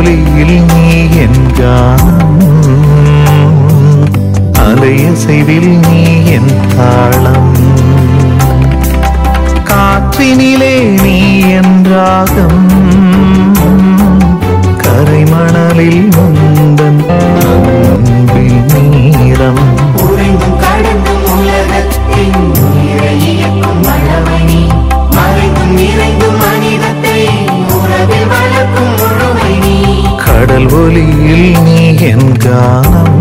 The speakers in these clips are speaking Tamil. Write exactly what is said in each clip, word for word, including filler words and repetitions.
ஒலியில் நீ என் கானம், அலையசைவில் நீ என் தாளம். காற்றினிலே நீ என் ராகம், கரைமணலில் முந்தன் அன்பில் நீரம். உறைந்தும் கடந்தும் உலகத்தின் உயிரை இயக்கும் வல்லவனி, மறைந்தும் நிறைந்தும் மனிதத்தை உறவில் வளர்க்கும் முழுமை நீ. கடல் ஒலியில் நீ என் கானம்,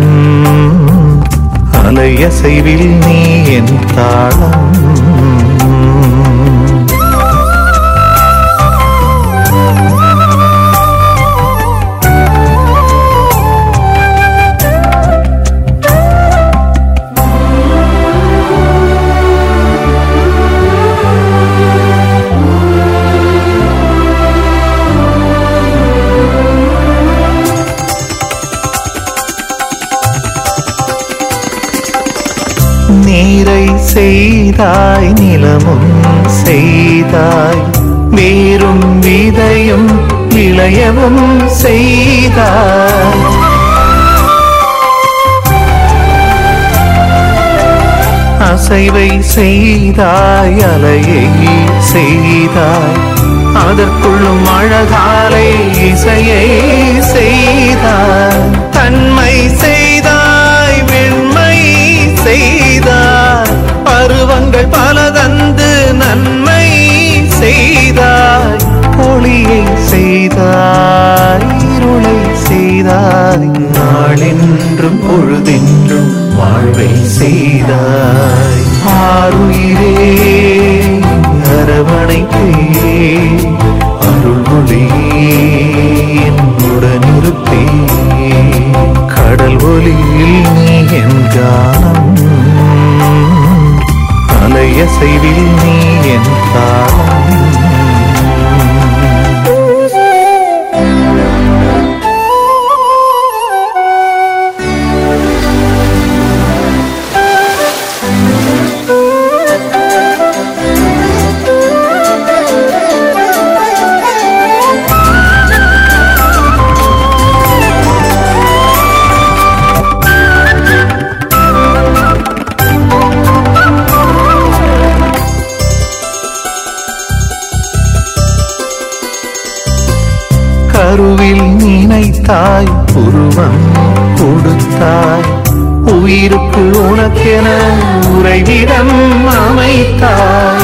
அலையசைவில் நீ என் தாளம். நீரை செய்தாய் நிலமும் செய்தாய், வேரும் விதையும் விளையவும் செய்தாய். அசைவை செய்தாய் அலையை செய்தாய், அதற்குள்ளும் அழகாலை இசையை செய்தாய். தன்மை செய்தாய் வெண்மை செய்தாய், பருவங்கள் பல தந்து நன்மை செய்தாய். ஒளியை செய்தாய் இருளை செய்தாய், நாளென்றும் பொழுதென்றும் வாழ்வை செய்தாய். ஆருயிரே அரவணைத்தே அருள் ஒளியே என்னுடனிருப்பே. கடல் ஒலியில் நீ என் கானம், அலையசைவில் நீ என் தாளம். கருவில் நினைத்தாய் உருவம் கொடுத்தாய், உயிருக்கு உனக்கென உறைவிடம் அமைத்தாய்.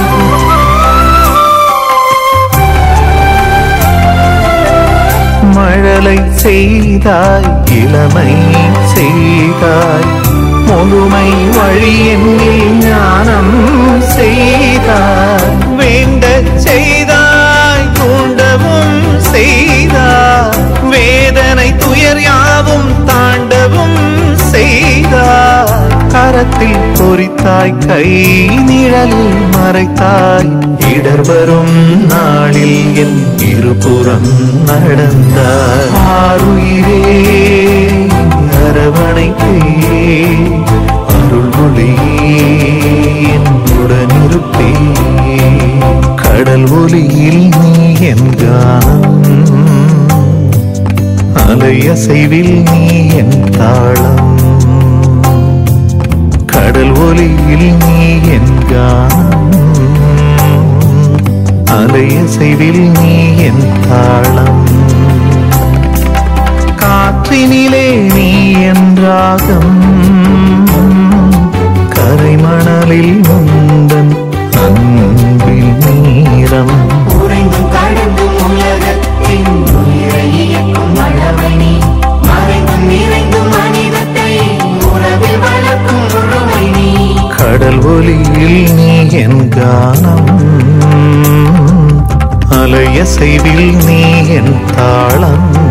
மழலை செய்தாய் இளமை செய்தாய், முழுமை வழி என்னில் ஞானம் செய்தாய். வேண்டச் செய்தாய் தூண்டவும் செய்தாய், வேதனை துயர் யாவும் தாண்டவும் செய்தாய். கரத்தில் பொறித்தாய் கை நிழலில் மறைத்தாய், இடர் வரும் நாளில் என் இருபுறம் நடந்தாய். ஆருயிரே அரவணைத்தே அருள் ஒளியே என்னுடனிருப்பே. கடல் ஒலியில் நீ என் கானம், அலையசைவில் நீ என் தாளம். கடல் ஒலியில் நீ என் கானம், அலையசைவில் நீ என் தாளம். காற்றினிலே நீ என் ராகம், கரைமணலில் முந்தன் அன்பில் நீரம். உறைந்தும் கடந்தும் உலகத்தின் உயிரை இயக்கும் வல்லவனி, மறைந்தும் நிறைந்தும் மனிதத்தை உறவில் வளர்க்கும் முழுமை நீ. கடல் ஒலியில் நீ என் கானம், அலையசைவில் நீ என் தாளம்.